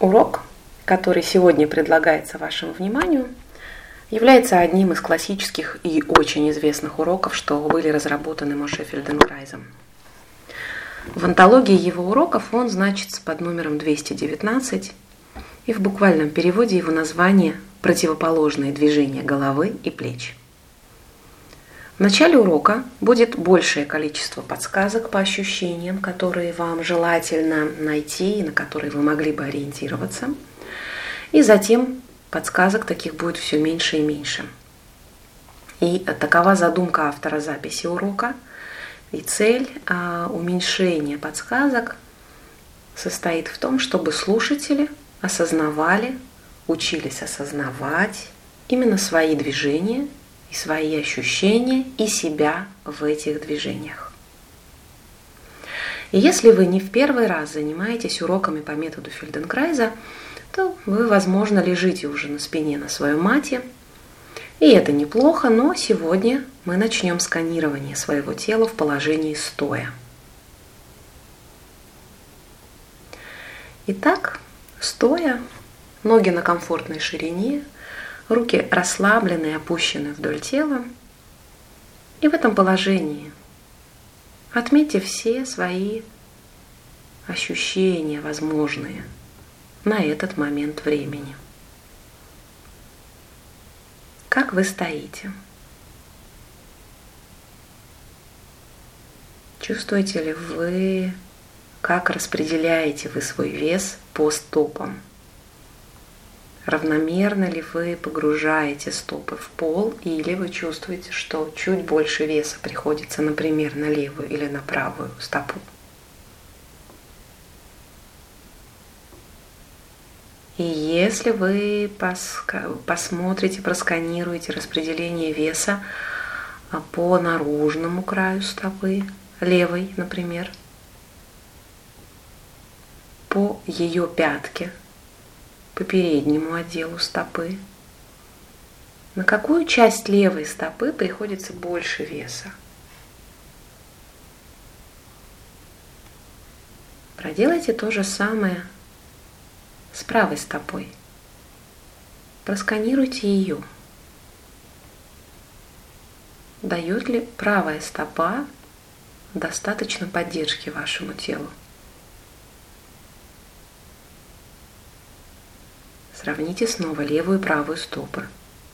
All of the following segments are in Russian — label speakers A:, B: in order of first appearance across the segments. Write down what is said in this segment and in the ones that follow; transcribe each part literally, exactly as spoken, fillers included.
A: Урок, который сегодня предлагается вашему вниманию, является одним из классических и очень известных уроков, что были разработаны Моше Фельденкрайзом. В антологии его уроков он значится под номером двести девятнадцать, и в буквальном переводе его название «Противоположные движения головы и плеч». В начале урока будет большее количество подсказок по ощущениям, которые вам желательно найти и на которые вы могли бы ориентироваться. И затем подсказок таких будет все меньше и меньше. И такова задумка автора записи урока. И цель а, уменьшения подсказок состоит в том, чтобы слушатели осознавали, учились осознавать именно свои движения и свои ощущения, и себя в этих движениях. И если вы не в первый раз занимаетесь уроками по методу Фельденкрайза, то вы, возможно, лежите уже на спине на своем мате. И это неплохо, но сегодня мы начнем сканирование своего тела в положении стоя. Итак, стоя, ноги на комфортной ширине, руки расслаблены и опущены вдоль тела. И в этом положении отметьте все свои ощущения возможные на этот момент времени. Как вы стоите? Чувствуете ли вы, как распределяете вы свой вес по стопам? Равномерно ли вы погружаете стопы в пол, или вы чувствуете, что чуть больше веса приходится, например, на левую или на правую стопу? И если вы посмотрите, просканируете распределение веса по наружному краю стопы, левой, например, по ее пятке, по переднему отделу стопы, на какую часть левой стопы приходится больше веса? Проделайте то же самое с правой стопой. Просканируйте ее. Дает ли правая стопа достаточно поддержки вашему телу? Сравните снова левую и правую стопы.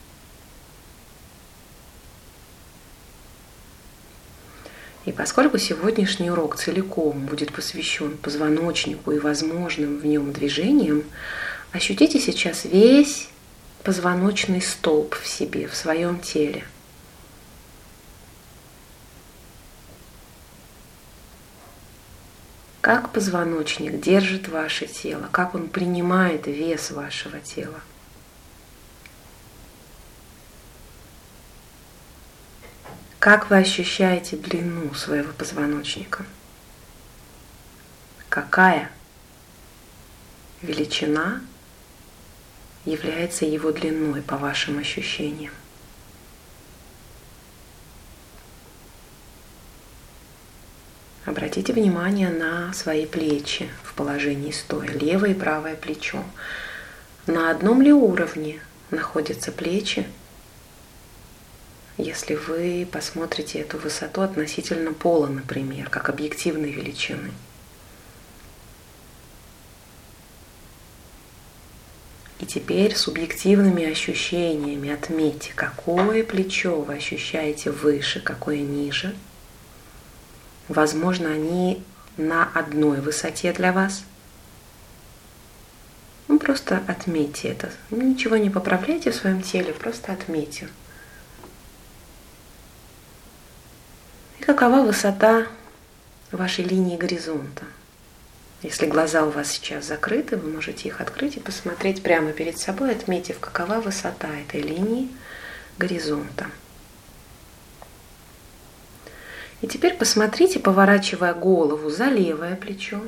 A: И поскольку сегодняшний урок целиком будет посвящен позвоночнику и возможным в нем движениям, ощутите сейчас весь позвоночный столб в себе, в своем теле. Как позвоночник держит ваше тело, как он принимает вес вашего тела. Как вы ощущаете длину своего позвоночника? Какая величина является его длиной по вашим ощущениям? Обратите внимание на свои плечи в положении стоя, левое и правое плечо. На одном ли уровне находятся плечи, если вы посмотрите эту высоту относительно пола, например, как объективной величины? И теперь субъективными ощущениями отметьте, какое плечо вы ощущаете выше, какое ниже. Возможно, они на одной высоте для вас. Ну, просто отметьте это. Ничего не поправляйте в своем теле, просто отметьте. И какова высота вашей линии горизонта? Если глаза у вас сейчас закрыты, вы можете их открыть и посмотреть прямо перед собой, отметив, какова высота этой линии горизонта. И теперь посмотрите, поворачивая голову за левое плечо,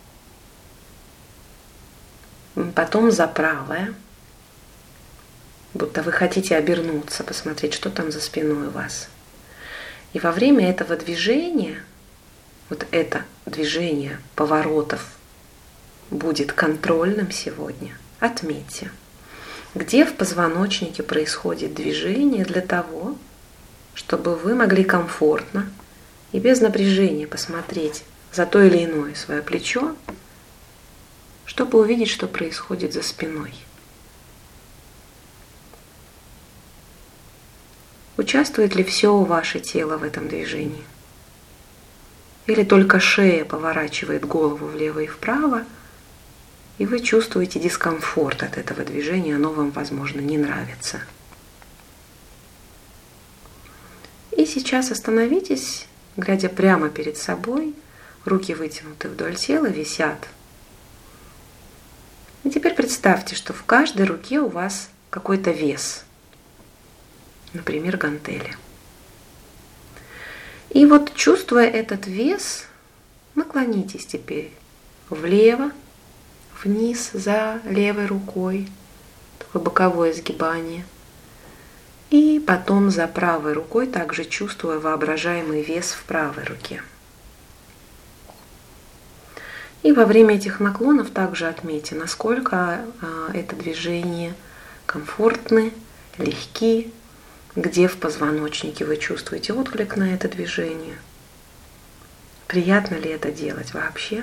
A: потом за правое, будто вы хотите обернуться, посмотреть, что там за спиной у вас. И во время этого движения, вот это движение поворотов будет контрольным сегодня, отметьте, где в позвоночнике происходит движение для того, чтобы вы могли комфортно и без напряжения посмотреть за то или иное свое плечо, чтобы увидеть, что происходит за спиной. Участвует ли все ваше тело в этом движении? Или только шея поворачивает голову влево и вправо, и вы чувствуете дискомфорт от этого движения, оно вам, возможно, не нравится. И сейчас остановитесь, глядя прямо перед собой, руки вытянуты вдоль тела, висят. И теперь представьте, что в каждой руке у вас какой-то вес, например, гантели. И вот, чувствуя этот вес, наклонитесь теперь влево, вниз за левой рукой, такое боковое сгибание. И потом за правой рукой, также чувствуя воображаемый вес в правой руке. И во время этих наклонов также отметьте, насколько а, это движение комфортны, легки, где в позвоночнике вы чувствуете отклик на это движение. Приятно ли это делать вообще?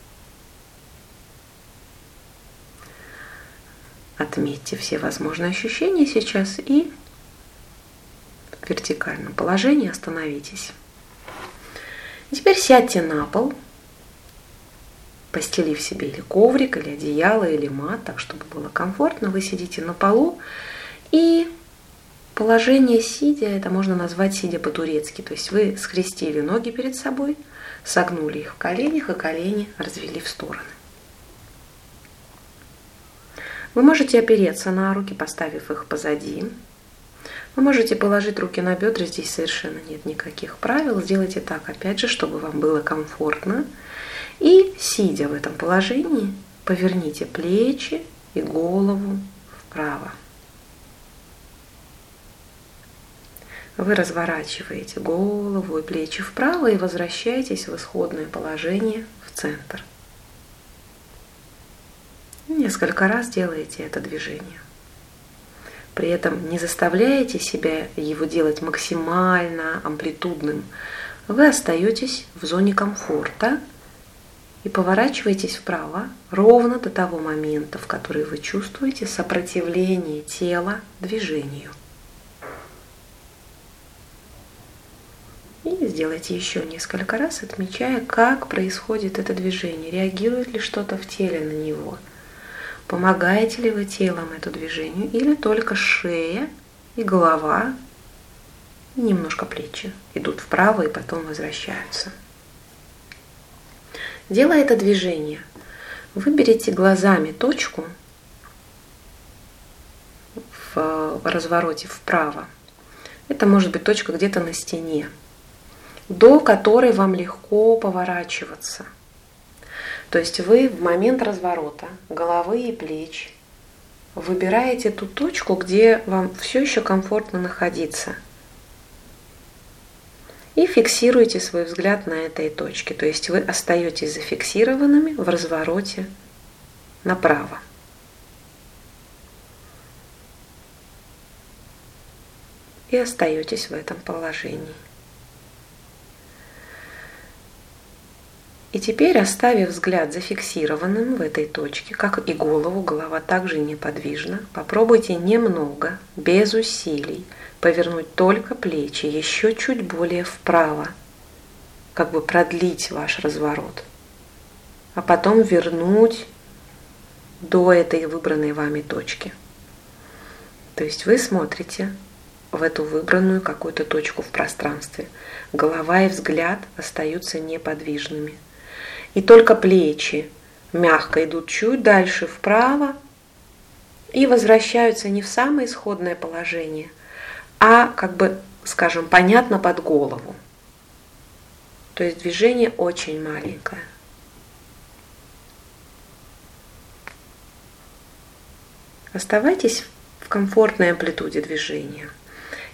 A: Отметьте все возможные ощущения сейчас и в вертикальном положении остановитесь. И теперь сядьте на пол, постелив себе или коврик, или одеяло, или мат, так, чтобы было комфортно. Вы сидите на полу, и положение сидя, это можно назвать сидя по-турецки. То есть вы скрестили ноги перед собой, согнули их в коленях, и колени развели в стороны. Вы можете опереться на руки, поставив их позади. Вы можете положить руки на бедра, здесь совершенно нет никаких правил. Сделайте так, опять же, чтобы вам было комфортно. И, сидя в этом положении, поверните плечи и голову вправо. Вы разворачиваете голову и плечи вправо и возвращаетесь в исходное положение в центр. Несколько раз делаете это движение. При этом не заставляете себя его делать максимально амплитудным. Вы остаетесь в зоне комфорта и поворачиваетесь вправо ровно до того момента, в который вы чувствуете сопротивление тела движению. И сделайте еще несколько раз, отмечая, как происходит это движение, реагирует ли что-то в теле на него. Помогаете ли вы телом этому движению, или только шея и голова, и немножко плечи идут вправо и потом возвращаются. Делая это движение, выберите глазами точку в развороте вправо. Это может быть точка где-то на стене, до которой вам легко поворачиваться. То есть вы в момент разворота головы и плеч выбираете ту точку, где вам все еще комфортно находиться. И фиксируете свой взгляд на этой точке. То есть вы остаетесь зафиксированными в развороте направо. И остаетесь в этом положении. И теперь, оставив взгляд зафиксированным в этой точке, как и голову, голова также неподвижна, попробуйте немного, без усилий, повернуть только плечи еще чуть более вправо, как бы продлить ваш разворот, а потом вернуть до этой выбранной вами точки. То есть вы смотрите в эту выбранную какую-то точку в пространстве. Голова и взгляд остаются неподвижными. И только плечи мягко идут чуть дальше вправо и возвращаются не в самое исходное положение, а, как бы, скажем, понятно, под голову. То есть движение очень маленькое. Оставайтесь в комфортной амплитуде движения.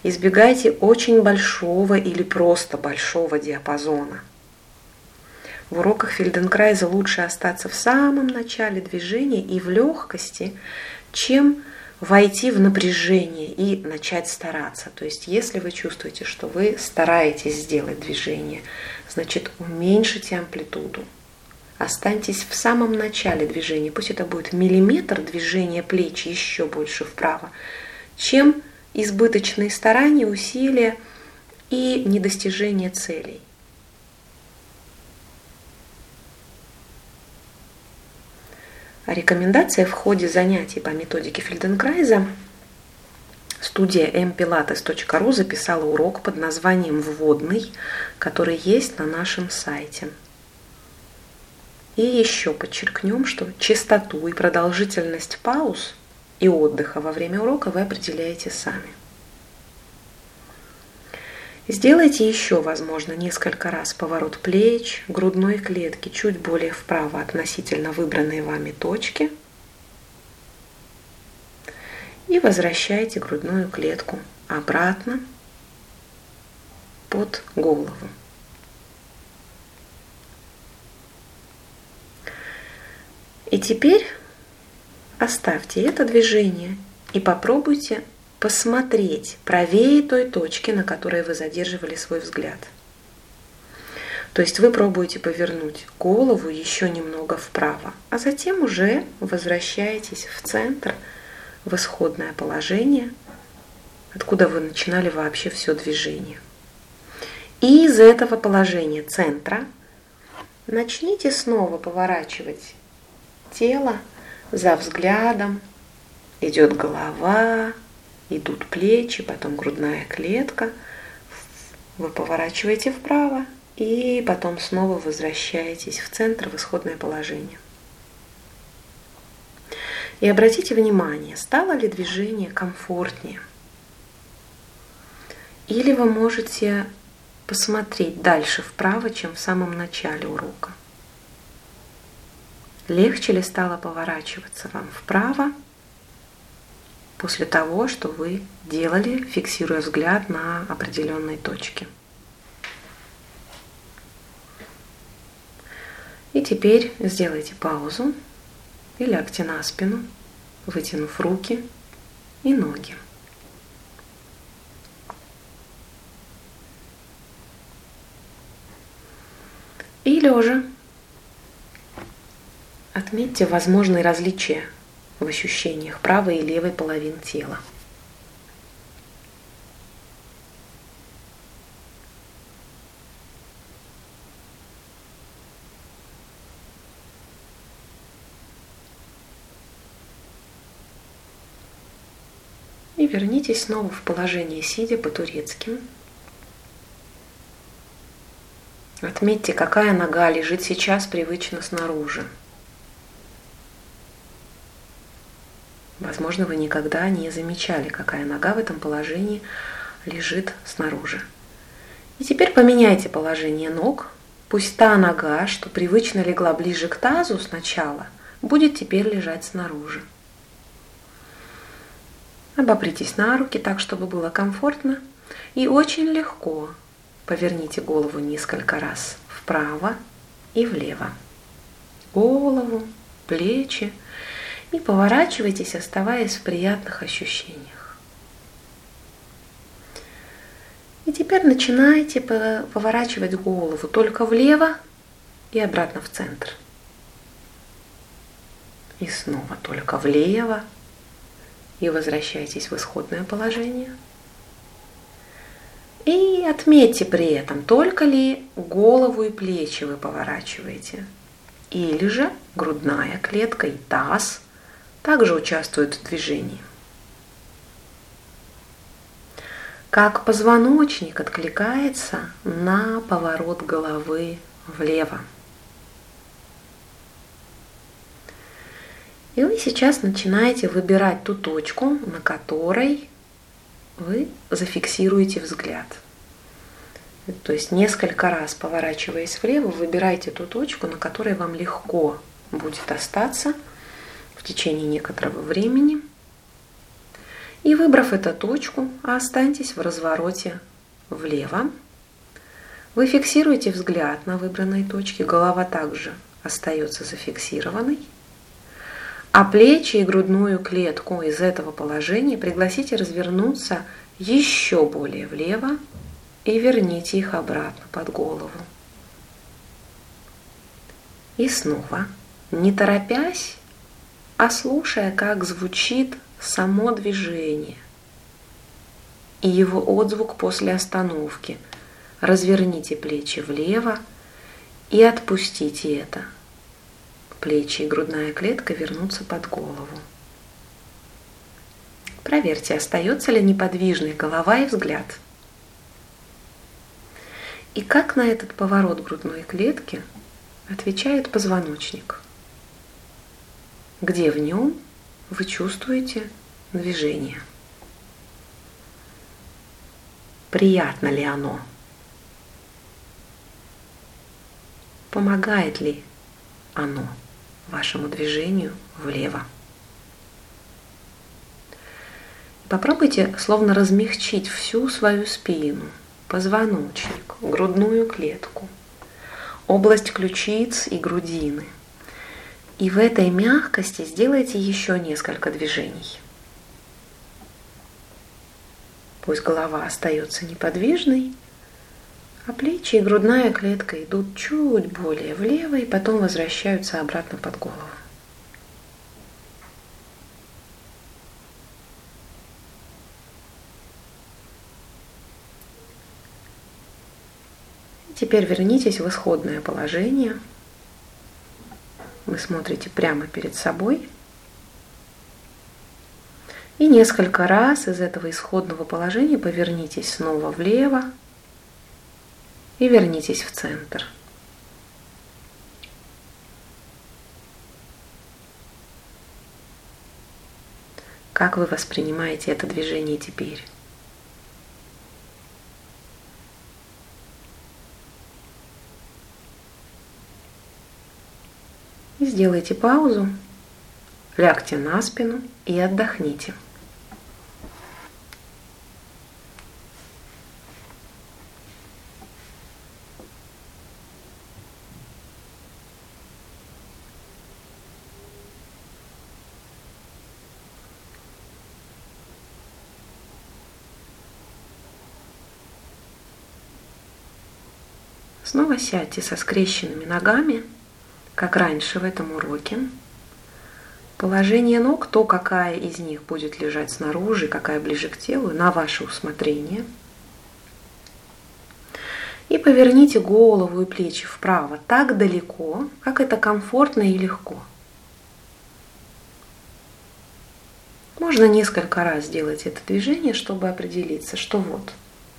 A: Избегайте очень большого или просто большого диапазона. В уроках Фельденкрайза лучше остаться в самом начале движения и в легкости, чем войти в напряжение и начать стараться. То есть, если вы чувствуете, что вы стараетесь сделать движение, значит, уменьшите амплитуду. Останьтесь в самом начале движения. Пусть это будет миллиметр движения плеч еще больше вправо, чем избыточные старания, усилия и недостижение целей. Рекомендация в ходе занятий по методике Фельденкрайза. Студия эм пилатес точка ру записала урок под названием «Вводный», который есть на нашем сайте. И еще подчеркнем, что частоту и продолжительность пауз и отдыха во время урока вы определяете сами. Сделайте еще, возможно, несколько раз поворот плеч, грудной клетки чуть более вправо относительно выбранной вами точки. И возвращайте грудную клетку обратно под голову. И теперь оставьте это движение и попробуйте посмотреть правее той точки, на которой вы задерживали свой взгляд. То есть вы пробуете повернуть голову еще немного вправо, а затем уже возвращаетесь в центр, в исходное положение, откуда вы начинали вообще все движение. И из этого положения центра начните снова поворачивать тело за взглядом. Идет голова, идут плечи, потом грудная клетка. Вы поворачиваете вправо и потом снова возвращаетесь в центр, в исходное положение. И обратите внимание, стало ли движение комфортнее. Или вы можете посмотреть дальше вправо, чем в самом начале урока. Легче ли стало поворачиваться вам вправо после того, что вы делали, фиксируя взгляд на определенной точке. И теперь сделайте паузу и лягте на спину, вытянув руки и ноги. И лежа отметьте возможные различия в ощущениях правой и левой половин тела. И вернитесь снова в положение сидя по-турецки. Отметьте, какая нога лежит сейчас привычно снаружи. Возможно, вы никогда не замечали, какая нога в этом положении лежит снаружи. И теперь поменяйте положение ног. Пусть та нога, что привычно легла ближе к тазу сначала, будет теперь лежать снаружи. Обопритесь на руки так, чтобы было комфортно. И очень легко поверните голову несколько раз вправо и влево. Голову, плечи. И поворачивайтесь, оставаясь в приятных ощущениях. И теперь начинайте поворачивать голову только влево и обратно в центр. И снова только влево. И возвращайтесь в исходное положение. И отметьте при этом, только ли голову и плечи вы поворачиваете. Или же грудная клетка и таз также участвуют в движении. Как позвоночник откликается на поворот головы влево. И вы сейчас начинаете выбирать ту точку, на которой вы зафиксируете взгляд. То есть несколько раз поворачиваясь влево, выбирайте ту точку, на которой вам легко будет остаться в течение некоторого времени. И выбрав эту точку, останьтесь в развороте влево. Вы фиксируете взгляд на выбранной точке, голова также остается зафиксированной, а плечи и грудную клетку из этого положения пригласите развернуться еще более влево и верните их обратно под голову. И снова, не торопясь, а слушая, как звучит само движение и его отзвук после остановки, разверните плечи влево и отпустите это. Плечи и грудная клетка вернутся под голову. Проверьте, остается ли неподвижной голова и взгляд. И как на этот поворот грудной клетки отвечает позвоночник? Где в нем вы чувствуете движение? Приятно ли оно? Помогает ли оно вашему движению влево? Попробуйте словно размягчить всю свою спину, позвоночник, грудную клетку, область ключиц и грудины. И в этой мягкости сделайте еще несколько движений. Пусть голова остается неподвижной, а плечи и грудная клетка идут чуть более влево и потом возвращаются обратно под голову. Теперь вернитесь в исходное положение. Вы смотрите прямо перед собой. И несколько раз из этого исходного положения повернитесь снова влево и вернитесь в центр. Как вы воспринимаете это движение теперь? И сделайте паузу, лягте на спину и отдохните. Снова сядьте со скрещенными ногами, как раньше в этом уроке. Положение ног, то, какая из них будет лежать снаружи, какая ближе к телу, на ваше усмотрение. И поверните голову и плечи вправо так далеко, как это комфортно и легко. Можно несколько раз сделать это движение, чтобы определиться, что вот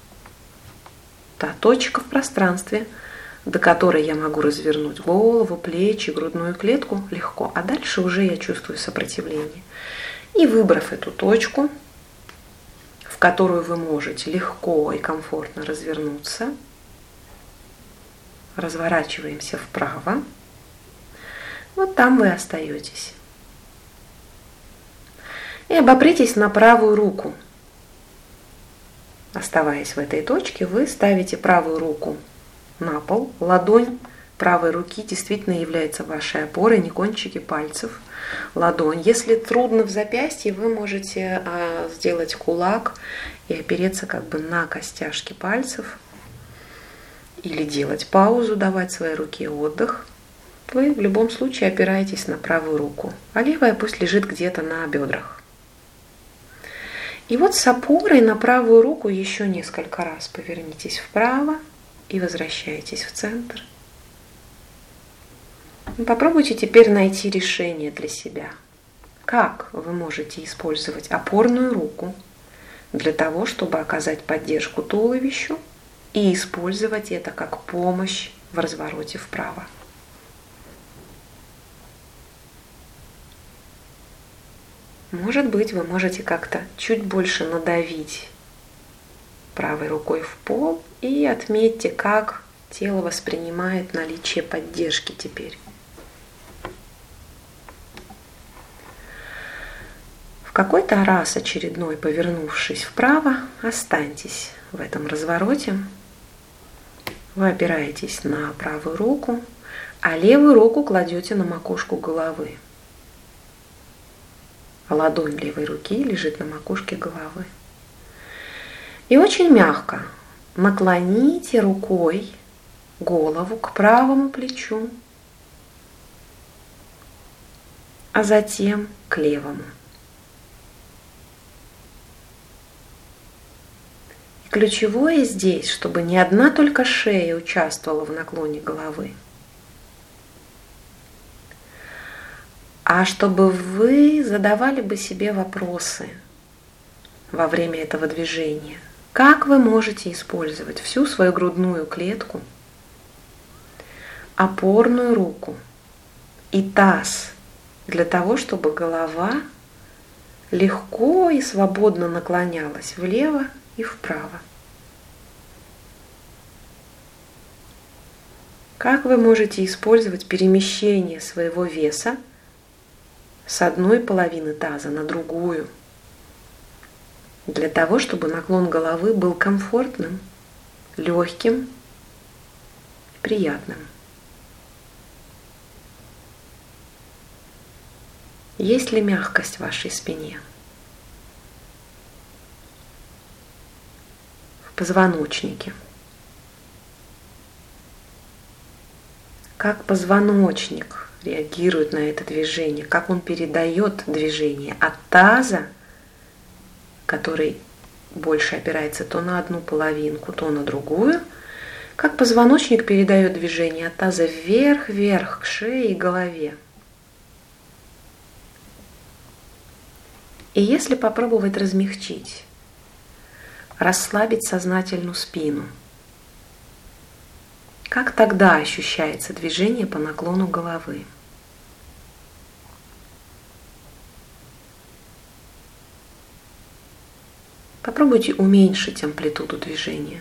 A: та точка в пространстве, до которой я могу развернуть голову, плечи, грудную клетку легко, а дальше уже я чувствую сопротивление. И выбрав эту точку, в которую вы можете легко и комфортно развернуться, разворачиваемся вправо. Вот там вы остаетесь. И обопритесь на правую руку. Оставаясь в этой точке, вы ставите правую руку на пол. Ладонь правой руки действительно является вашей опорой, не кончики пальцев. Ладонь. Если трудно в запястье, вы можете а, сделать кулак и опереться как бы на костяшки пальцев. Или делать паузу, давать своей руке отдых. Вы в любом случае опираетесь на правую руку, а левая пусть лежит где-то на бедрах. И вот с опорой на правую руку еще несколько раз повернитесь вправо и возвращайтесь в центр. Попробуйте теперь найти решение для себя. Как вы можете использовать опорную руку для того, чтобы оказать поддержку туловищу и использовать это как помощь в развороте вправо. Может быть, вы можете как-то чуть больше надавить правой рукой в пол и отметьте, как тело воспринимает наличие поддержки теперь. В какой-то раз очередной, повернувшись вправо, останьтесь в этом развороте. Вы опираетесь на правую руку, а левую руку кладете на макушку головы. А ладонь левой руки лежит на макушке головы. И очень мягко наклоните рукой голову к правому плечу, а затем к левому. И ключевое здесь, чтобы не одна только шея участвовала в наклоне головы, а чтобы вы задавали бы себе вопросы во время этого движения. Как вы можете использовать всю свою грудную клетку, опорную руку и таз для того, чтобы голова легко и свободно наклонялась влево и вправо? Как вы можете использовать перемещение своего веса с одной половины таза на другую, для того, чтобы наклон головы был комфортным, легким, приятным? Есть ли мягкость в вашей спине? В позвоночнике? Как позвоночник реагирует на это движение? Как он передает движение от таза, который больше опирается то на одну половинку, то на другую, как позвоночник передает движение от таза вверх-вверх к шее и голове? И если попробовать размягчить, расслабить сознательную спину, как тогда ощущается движение по наклону головы? Попробуйте уменьшить амплитуду движения.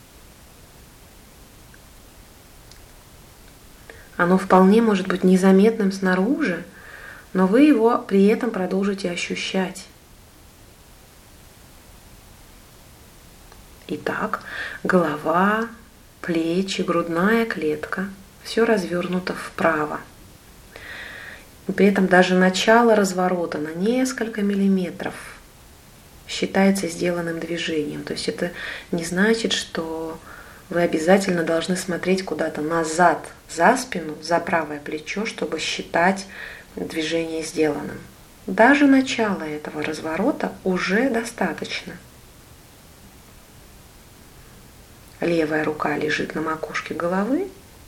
A: Оно вполне может быть незаметным снаружи, но вы его при этом продолжите ощущать. Итак, голова, плечи, грудная клетка – все развернуто вправо. И при этом даже начало разворота на несколько миллиметров считается сделанным движением. То есть это не значит, что вы обязательно должны смотреть куда-то назад, за спину, за правое плечо, чтобы считать движение сделанным. Даже начало этого разворота уже достаточно. Левая рука лежит на макушке головы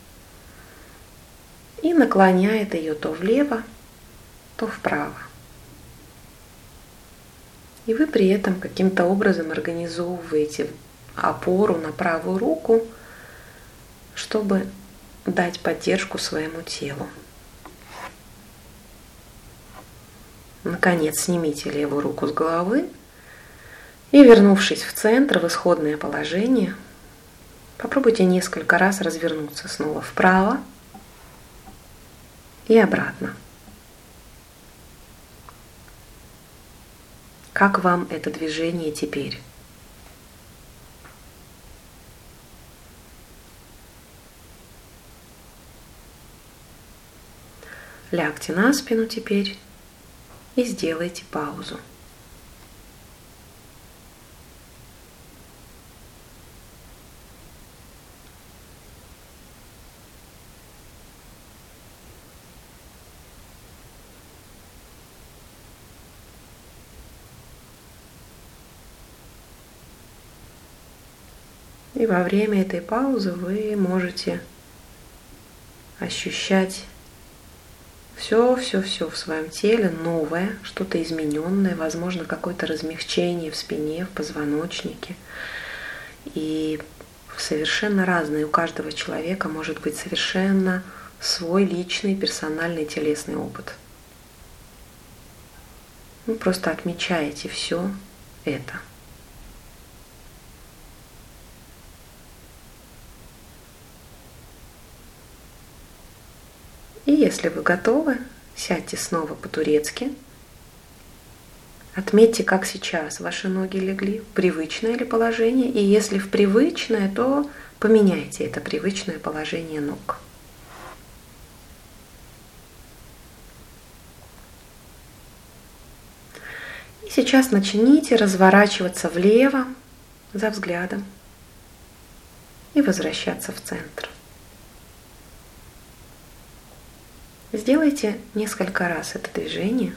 A: и наклоняет ее то влево, то вправо. И вы при этом каким-то образом организовываете опору на правую руку, чтобы дать поддержку своему телу. Наконец, снимите левую руку с головы и, вернувшись в центр, в исходное положение, попробуйте несколько раз развернуться снова вправо и обратно. Как вам это движение теперь? Лягте на спину теперь и сделайте паузу. И во время этой паузы вы можете ощущать все-все-все в своем теле новое, что-то измененное, возможно, какое-то размягчение в спине, в позвоночнике. И совершенно разное у каждого человека может быть совершенно свой личный, персональный телесный опыт. Вы просто отмечаете все это. И если вы готовы, сядьте снова по-турецки. Отметьте, как сейчас ваши ноги легли, привычное ли положение. И если в привычное, то поменяйте это привычное положение ног. И сейчас начните разворачиваться влево за взглядом и возвращаться в центр. Сделайте несколько раз это движение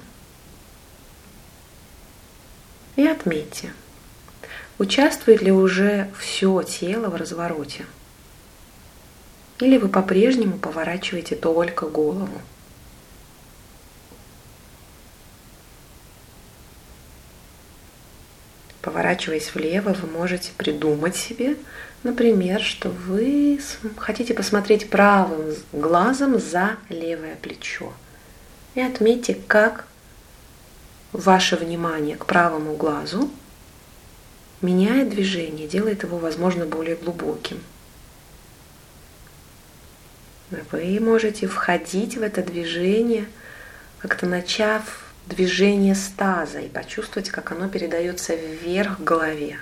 A: и отметьте, участвует ли уже все тело в развороте, или вы по-прежнему поворачиваете только голову. Поворачиваясь влево, вы можете придумать себе, например, что вы хотите посмотреть правым глазом за левое плечо. И отметьте, как ваше внимание к правому глазу меняет движение, делает его, возможно, более глубоким. Вы можете входить в это движение, как-то начав движение с таза, и почувствовать, как оно передается вверх к голове.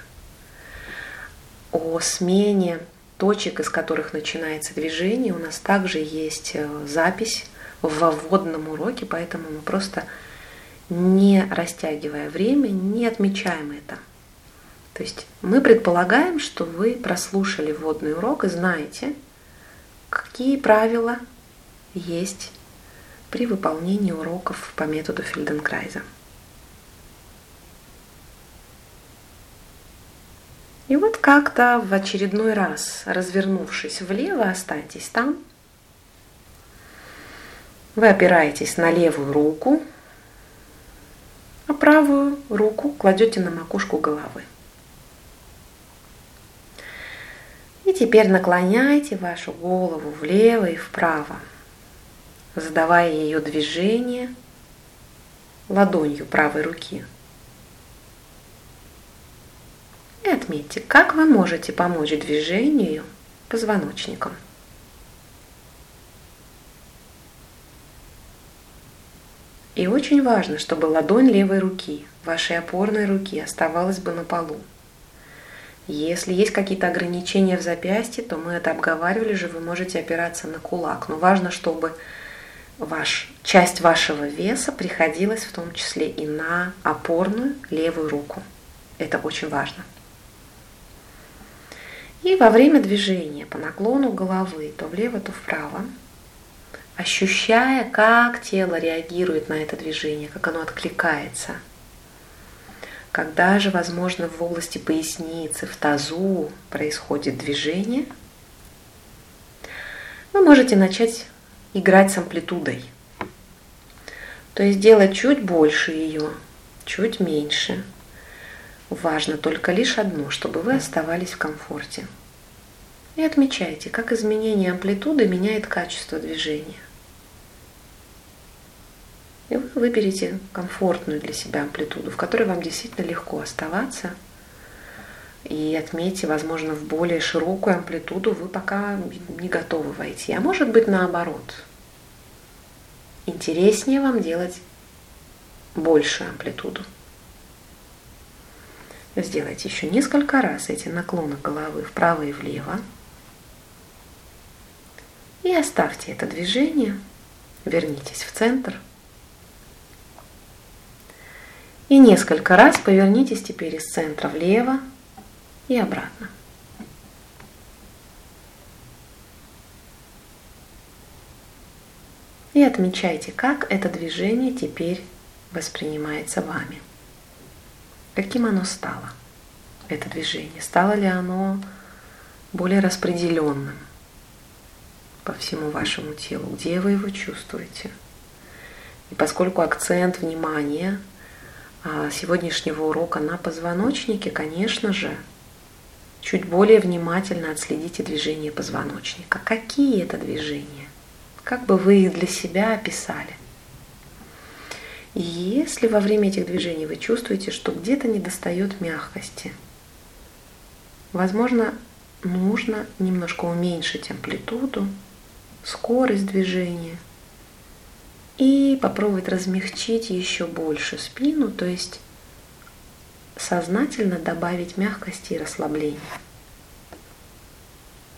A: О смене точек, из которых начинается движение, у нас также есть запись в вводном уроке, поэтому мы просто, не растягивая время, не отмечаем это. То есть мы предполагаем, что вы прослушали вводный урок и знаете, какие правила есть при выполнении уроков по методу Фельденкрайза. И вот как-то в очередной раз, развернувшись влево, останьтесь там. Вы опираетесь на левую руку, а правую руку кладете на макушку головы. И теперь наклоняйте вашу голову влево и вправо, задавая ее движение ладонью правой руки. И отметьте, как вы можете помочь движению позвоночником. И очень важно, чтобы ладонь левой руки, вашей опорной руки, оставалась бы на полу. Если есть какие-то ограничения в запястье, то мы это обговаривали же, вы можете опираться на кулак. Но важно, чтобы ваш, часть вашего веса приходилась в том числе и на опорную левую руку. Это очень важно. И во время движения по наклону головы то влево, то вправо, ощущая, как тело реагирует на это движение, как оно откликается, когда же, возможно, в области поясницы, в тазу происходит движение, вы можете начать играть с амплитудой. То есть делать чуть больше ее, чуть меньше. Важно только лишь одно, чтобы вы оставались в комфорте. И отмечайте, как изменение амплитуды меняет качество движения. И вы выберете комфортную для себя амплитуду, в которой вам действительно легко оставаться. И отметьте, возможно, в более широкую амплитуду вы пока не готовы войти. А может быть, наоборот. Интереснее вам делать большую амплитуду. Сделайте еще несколько раз эти наклоны головы вправо и влево. И оставьте это движение. Вернитесь в центр. И несколько раз повернитесь теперь из центра влево и обратно. И отмечайте, как это движение теперь воспринимается вами. Каким оно стало, это движение? Стало ли оно более распределенным по всему вашему телу? Где вы его чувствуете? И поскольку акцент внимания сегодняшнего урока на позвоночнике, конечно же, чуть более внимательно отследите движение позвоночника. Какие это движения? Как бы вы их для себя описали? И если во время этих движений вы чувствуете, что где-то недостает мягкости, возможно, нужно немножко уменьшить амплитуду, скорость движения и попробовать размягчить еще больше спину, то есть сознательно добавить мягкости и расслабления.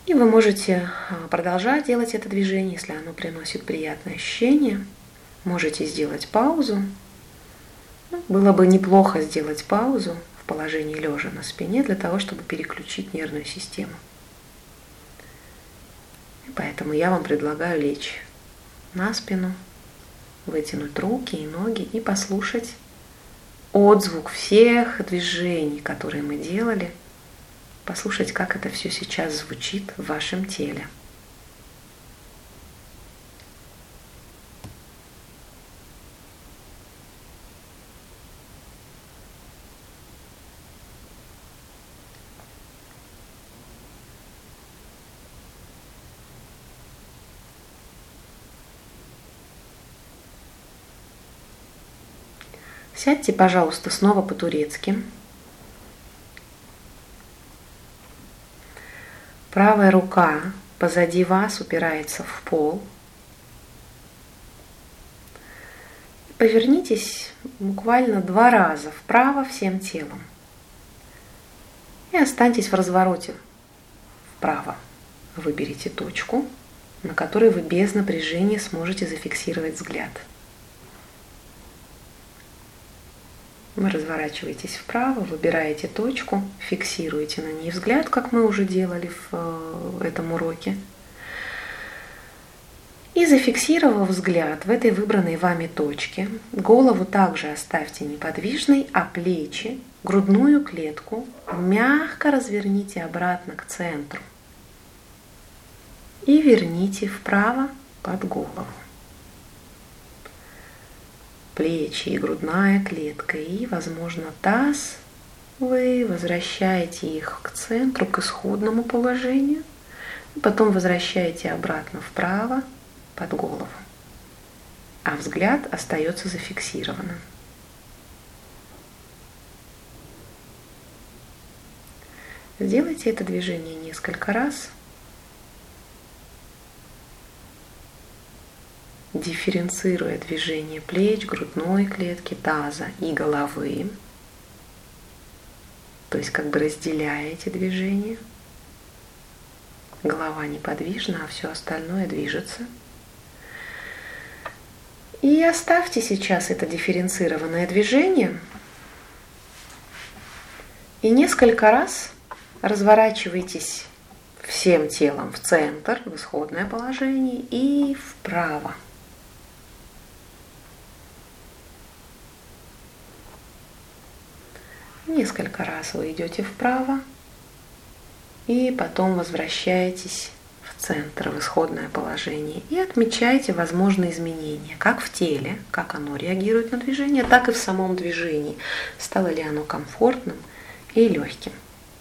A: И вы можете продолжать делать это движение, если оно приносит приятное ощущение. Можете сделать паузу. Было бы неплохо сделать паузу в положении лежа на спине для того, чтобы переключить нервную систему. И поэтому я вам предлагаю лечь на спину, вытянуть руки и ноги и послушать отзвук всех движений, которые мы делали, послушать, как это все сейчас звучит в вашем теле. Сядьте, пожалуйста, снова по-турецки. Правая рука позади вас упирается в пол. Повернитесь буквально два раза вправо всем телом. И останьтесь в развороте вправо. Выберите точку, на которой вы без напряжения сможете зафиксировать взгляд. Вы разворачиваетесь вправо, выбираете точку, фиксируете на ней взгляд, как мы уже делали в этом уроке. И зафиксировав взгляд в этой выбранной вами точке, голову также оставьте неподвижной, а плечи, грудную клетку мягко разверните обратно к центру. И верните вправо под голову. Плечи и грудная клетка, и, возможно, таз, вы возвращаете их к центру, к исходному положению, и потом возвращаете обратно вправо под голову, а взгляд остается зафиксированным. Сделайте это движение несколько раз, дифференцируя движение плеч, грудной клетки, таза и головы, то есть как бы разделяя эти движения. Голова неподвижна, а все остальное движется. И оставьте сейчас это дифференцированное движение и несколько раз разворачивайтесь всем телом в центр, в исходное положение и вправо. Несколько раз вы идете вправо и потом возвращаетесь в центр, в исходное положение и отмечаете возможные изменения, как в теле, как оно реагирует на движение, так и в самом движении. Стало ли оно комфортным и легким.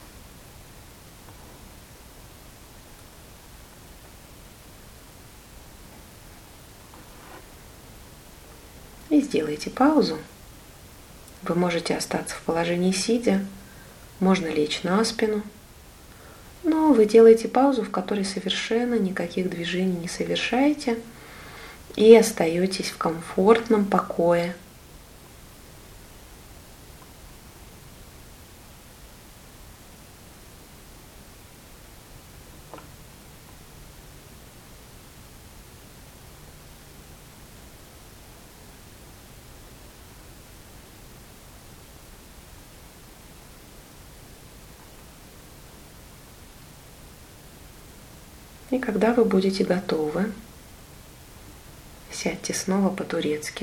A: И сделайте паузу. Вы можете остаться в положении сидя, можно лечь на спину, но вы делаете паузу, в которой совершенно никаких движений не совершаете и остаетесь в комфортном покое. И когда вы будете готовы, сядьте снова по-турецки.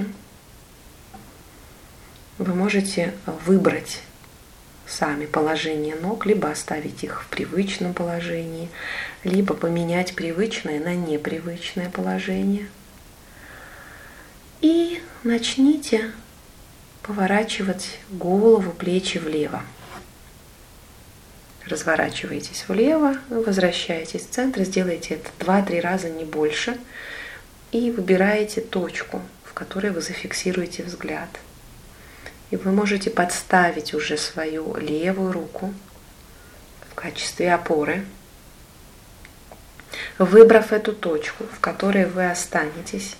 A: Вы можете выбрать сами положение ног, либо оставить их в привычном положении, либо поменять привычное на непривычное положение. И начните поворачивать голову, плечи влево. Разворачиваетесь влево, возвращаетесь в центр, сделайте это два-три раза, не больше, и выбираете точку, в которой вы зафиксируете взгляд. И вы можете подставить уже свою левую руку в качестве опоры, выбрав эту точку, в которой вы останетесь.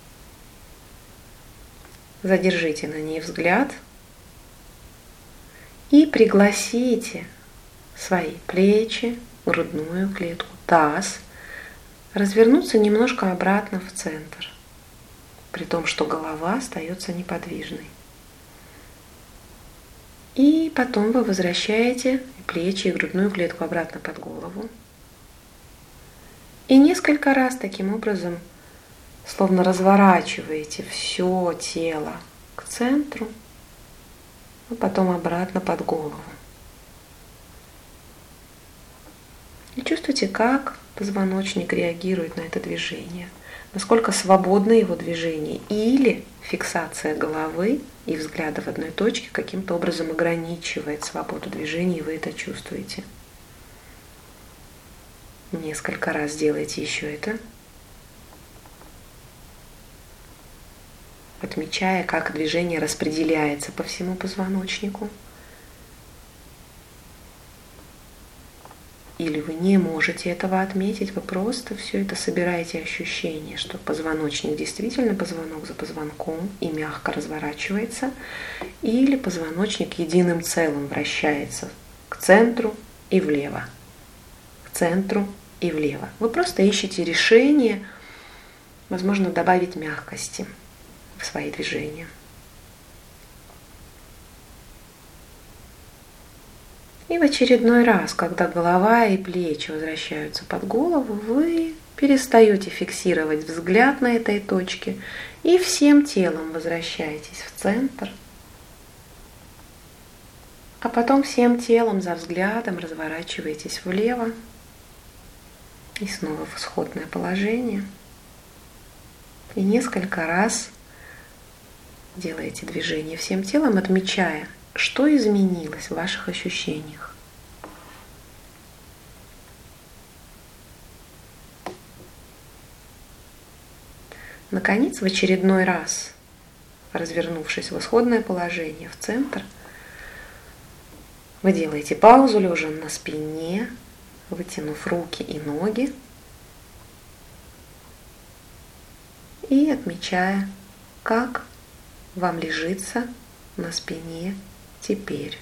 A: Задержите на ней взгляд и пригласите свои плечи, грудную клетку, таз, развернуться немножко обратно в центр, при том, что голова остается неподвижной. И потом вы возвращаете плечи и грудную клетку обратно под голову. И несколько раз таким образом, словно разворачиваете все тело к центру, а потом обратно под голову. И чувствуйте, как позвоночник реагирует на это движение, насколько свободно его движение, или фиксация головы и взгляда в одной точке каким-то образом ограничивает свободу движения, и вы это чувствуете. Несколько раз делайте еще это, отмечая, как движение распределяется по всему позвоночнику. Или вы не можете этого отметить, вы просто все это собираете ощущение, что позвоночник действительно позвонок за позвонком и мягко разворачивается, или позвоночник единым целым вращается к центру и влево, к центру и влево. Вы просто ищете решение, возможно, добавить мягкости в свои движения. И в очередной раз, когда голова и плечи возвращаются под голову, вы перестаете фиксировать взгляд на этой точке и всем телом возвращаетесь в центр, а потом всем телом за взглядом разворачиваетесь влево и снова в исходное положение. И несколько раз делаете движение всем телом, отмечая, что изменилось в ваших ощущениях. Наконец, в очередной раз, развернувшись в исходное положение, в центр, вы делаете паузу, лежа на спине, вытянув руки и ноги, и отмечая, как вам лежится на спине теперь.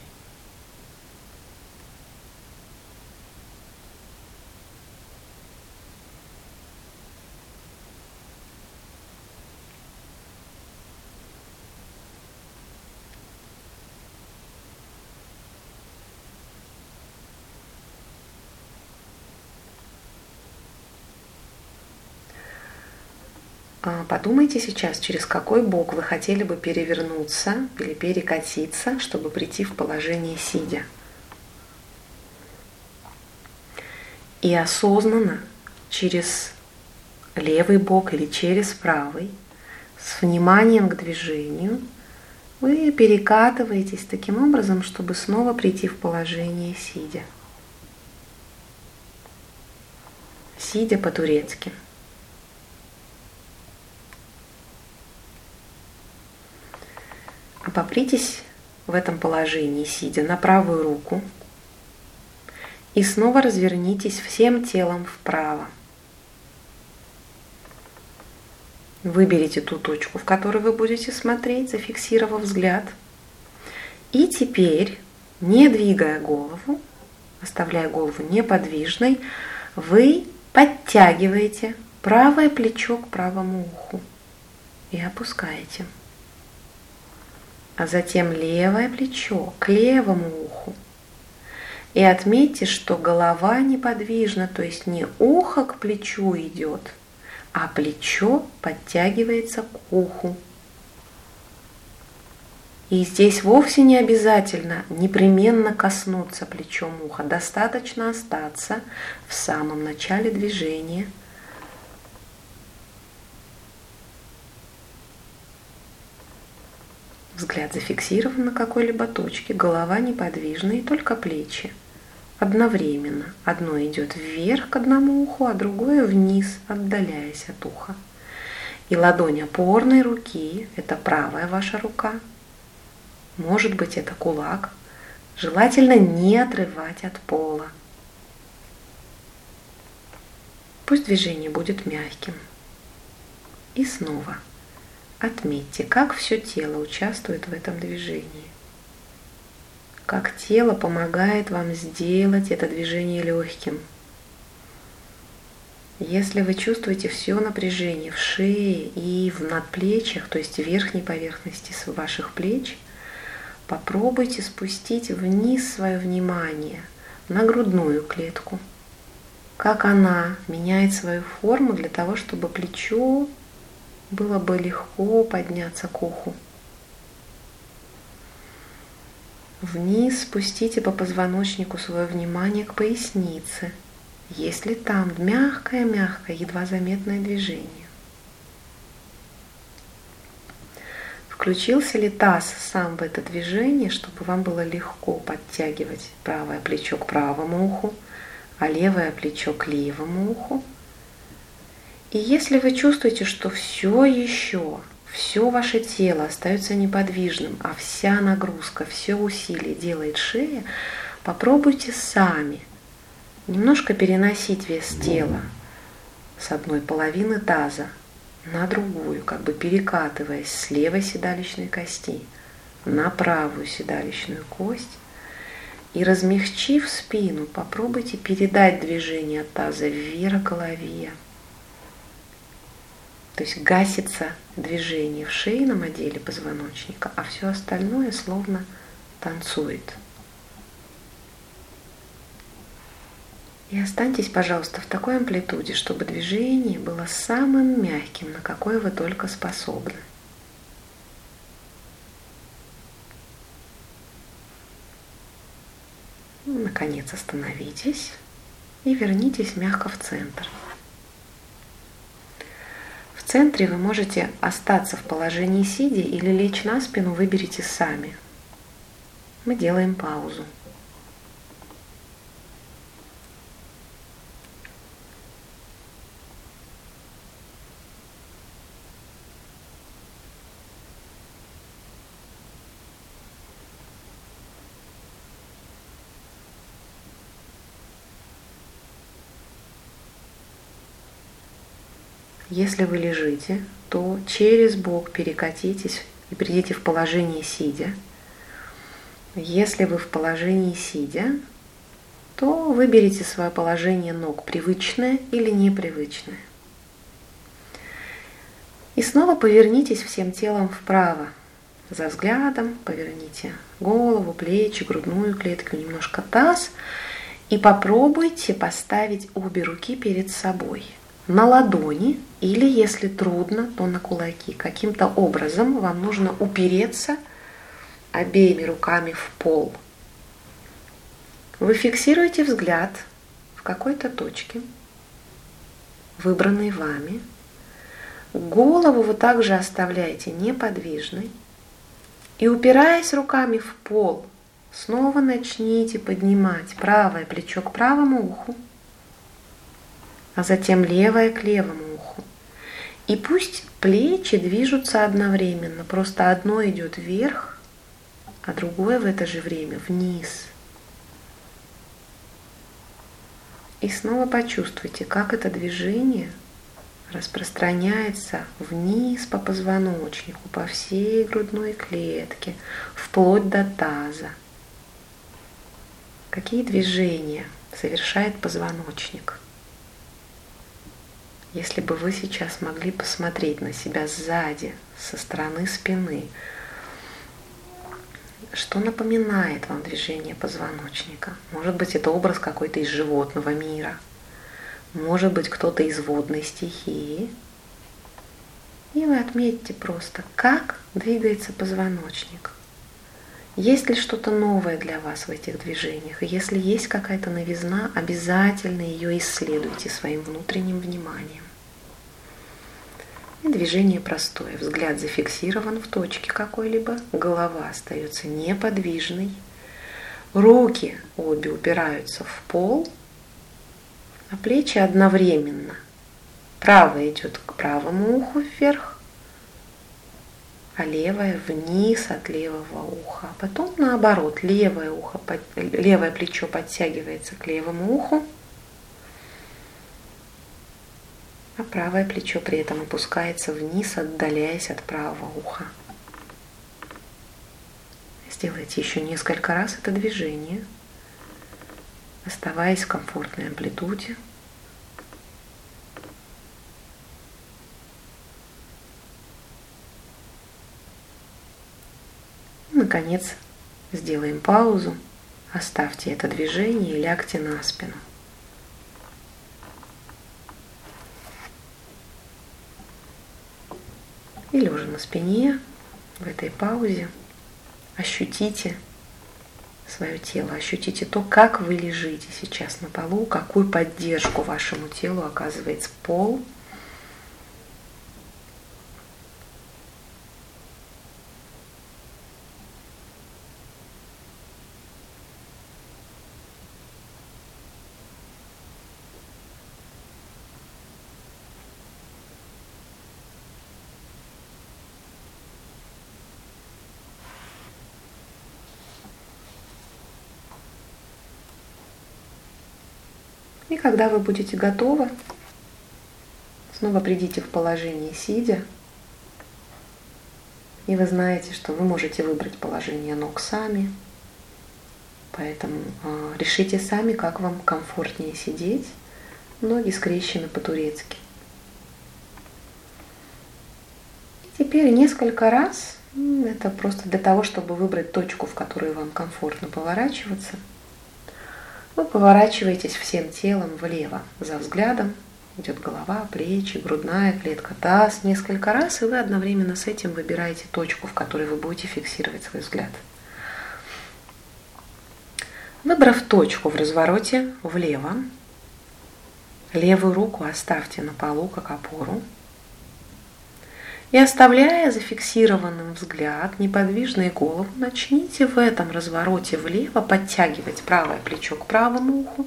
A: Подумайте сейчас, через какой бок вы хотели бы перевернуться или перекатиться, чтобы прийти в положение сидя. И осознанно через левый бок или через правый, с вниманием к движению, вы перекатываетесь таким образом, чтобы снова прийти в положение сидя. Сидя по-турецки. Опритесь в этом положении, сидя, на правую руку, и снова развернитесь всем телом вправо. Выберите ту точку, в которой вы будете смотреть, зафиксировав взгляд. И теперь, не двигая голову, оставляя голову неподвижной, вы подтягиваете правое плечо к правому уху и опускаете. А затем левое плечо к левому уху. И отметьте, что голова неподвижна, то есть не ухо к плечу идет, а плечо подтягивается к уху. И здесь вовсе не обязательно непременно коснуться плечом уха. Достаточно остаться в самом начале движения. Взгляд зафиксирован на какой-либо точке, голова неподвижна и только плечи. Одновременно. Одно идет вверх к одному уху, а другое вниз, отдаляясь от уха. И ладонь опорной руки, это правая ваша рука, может быть это кулак, желательно не отрывать от пола. Пусть движение будет мягким. И снова. Отметьте, как все тело участвует в этом движении. Как тело помогает вам сделать это движение легким, Если вы чувствуете все напряжение в шее и в надплечьях, то есть в верхней поверхности ваших плеч, попробуйте спустить вниз свое внимание на грудную клетку. Как она меняет свою форму для того, чтобы плечо было бы легко подняться к уху. Вниз спустите по позвоночнику свое внимание к пояснице. Есть ли там мягкое-мягкое, едва заметное движение? Включился ли таз сам в это движение, чтобы вам было легко подтягивать правое плечо к правому уху, а левое плечо к левому уху? И если вы чувствуете, что все еще, все ваше тело остается неподвижным, а вся нагрузка, все усилие делает шея, попробуйте сами немножко переносить вес тела с одной половины таза на другую, как бы перекатываясь с левой седалищной кости на правую седалищную кость. И размягчив спину, попробуйте передать движение от таза вверх к голове. То есть гасится движение в шейном отделе позвоночника, а все остальное словно танцует. И останьтесь, пожалуйста, в такой амплитуде, чтобы движение было самым мягким, на какое вы только способны. Наконец остановитесь и вернитесь мягко в центр. В центре вы можете остаться в положении сидя или лечь на спину, выберите сами. Мы делаем паузу. Если вы лежите, то через бок перекатитесь и придите в положение сидя. Если вы в положении сидя, то выберите свое положение ног, привычное или непривычное. И снова повернитесь всем телом вправо. За взглядом поверните голову, плечи, грудную клетку, немножко таз. И попробуйте поставить обе руки перед собой. На ладони или, если трудно, то на кулаки. Каким-то образом вам нужно упереться обеими руками в пол. Вы фиксируете взгляд в какой-то точке, выбранной вами. Голову вы также оставляете неподвижной. И, упираясь руками в пол, снова начните поднимать правое плечо к правому уху, а затем левое к левому уху. И пусть плечи движутся одновременно, просто одно идет вверх, а другое в это же время вниз. И снова почувствуйте, как это движение распространяется вниз по позвоночнику, по всей грудной клетке, вплоть до таза. Какие движения совершает позвоночник? Если бы вы сейчас могли посмотреть на себя сзади, со стороны спины, что напоминает вам движение позвоночника? Может быть, это образ какой-то из животного мира, может быть, кто-то из водной стихии. И вы отметьте просто, как двигается позвоночник. Есть ли что-то новое для вас в этих движениях? И если есть какая-то новизна, обязательно ее исследуйте своим внутренним вниманием. И движение простое. Взгляд зафиксирован в точке какой-либо, голова остается неподвижной, руки обе упираются в пол, а плечи одновременно. Правое идет к правому уху вверх, а левое вниз от левого уха. А потом наоборот, левое, ухо, левое плечо подтягивается к левому уху, а правое плечо при этом опускается вниз, отдаляясь от правого уха. Сделайте еще несколько раз это движение, оставаясь в комфортной амплитуде. наконец, сделаем паузу, оставьте это движение и лягте на спину. И лежа на спине, в этой паузе, ощутите свое тело, ощутите то, как вы лежите сейчас на полу, какую поддержку вашему телу оказывает пол. И когда вы будете готовы, снова придите в положение сидя. И вы знаете, что вы можете выбрать положение ног сами. Поэтому э, решите сами, как вам комфортнее сидеть. Ноги скрещены по-турецки. И теперь несколько раз, это просто для того, чтобы выбрать точку, в которой вам комфортно поворачиваться, вы поворачиваетесь всем телом влево. За взглядом идет голова, плечи, грудная клетка, таз несколько раз, и вы одновременно с этим выбираете точку, в которой вы будете фиксировать свой взгляд. Выбрав точку в развороте влево, левую руку оставьте на полу как опору. И оставляя зафиксированным взгляд, неподвижную голову, начните в этом развороте влево подтягивать правое плечо к правому уху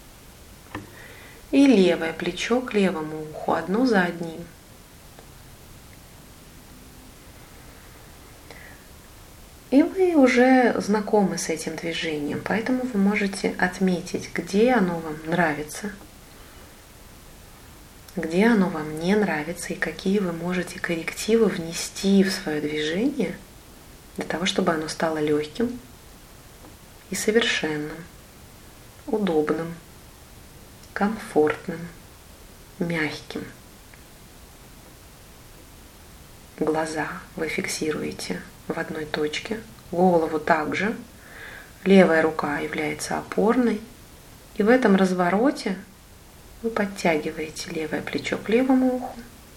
A: и левое плечо к левому уху, одно за одним. И вы уже знакомы с этим движением, поэтому вы можете отметить, где оно вам нравится, где оно вам не нравится и какие вы можете коррективы внести в свое движение для того, чтобы оно стало легким и совершенным, удобным, комфортным, мягким. Глаза вы фиксируете в одной точке, голову также, левая рука является опорной, и в этом развороте вы подтягиваете левое плечо к левому уху,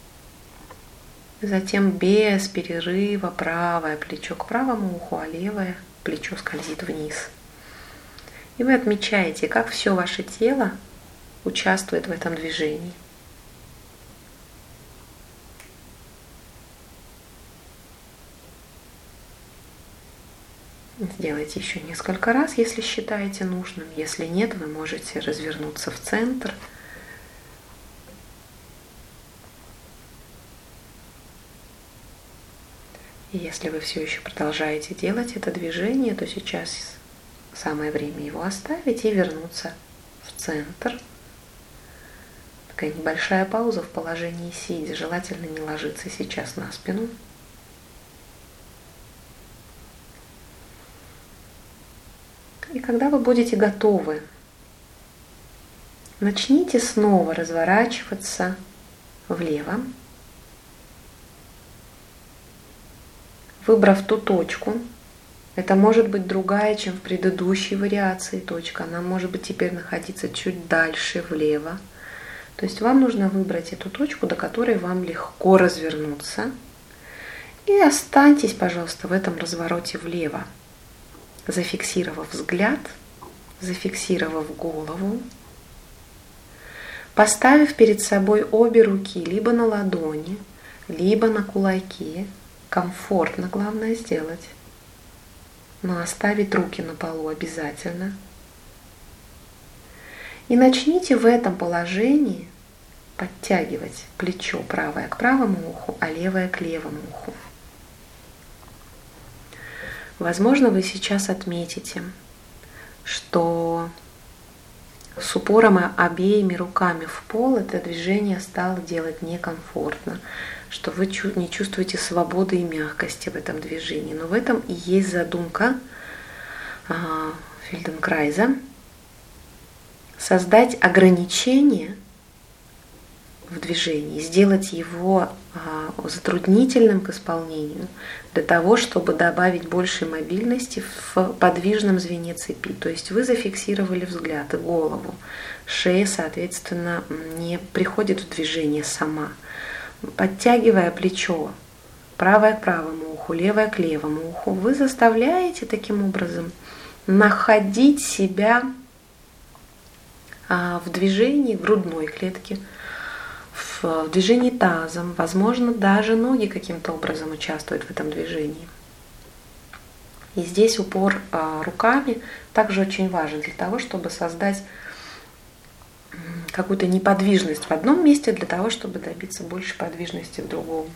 A: затем без перерыва правое плечо к правому уху, а левое плечо скользит вниз. И вы отмечаете, как все ваше тело участвует в этом движении. Сделайте еще несколько раз, если считаете нужным. Если нет, вы можете развернуться в центр. И если вы все еще продолжаете делать это движение, то сейчас самое время его оставить и вернуться в центр. Такая небольшая пауза в положении сидя. Желательно не ложиться сейчас на спину. И когда вы будете готовы, начните снова разворачиваться влево, выбрав ту точку. Это может быть другая, чем в предыдущей вариации точка. Она может быть теперь находиться чуть дальше влево. То есть вам нужно выбрать эту точку, до которой вам легко развернуться. И останьтесь, пожалуйста, в этом развороте влево, зафиксировав взгляд, зафиксировав голову, поставив перед собой обе руки либо на ладони, либо на кулаки. Комфортно, главное, сделать. Но оставить руки на полу обязательно. И начните в этом положении подтягивать плечо правое к правому уху, а левое к левому уху. Возможно, вы сейчас отметите, что с упором обеими руками в пол это движение стало делать некомфортно, что вы не чувствуете свободы и мягкости в этом движении. Но в этом и есть задумка Фельденкрайза — создать ограничение в движении, сделать его затруднительным к исполнению для того, чтобы добавить больше мобильности в подвижном звене цепи. То есть вы зафиксировали взгляд и голову. Шея, соответственно, не приходит в движение сама. Подтягивая плечо, правое к правому уху, левое к левому уху, вы заставляете таким образом находить себя в движении грудной клетки, в движении тазом, возможно, даже ноги каким-то образом участвуют в этом движении. И здесь упор руками также очень важен для того, чтобы создать какую-то неподвижность в одном месте, для того, чтобы добиться больше подвижности в другом.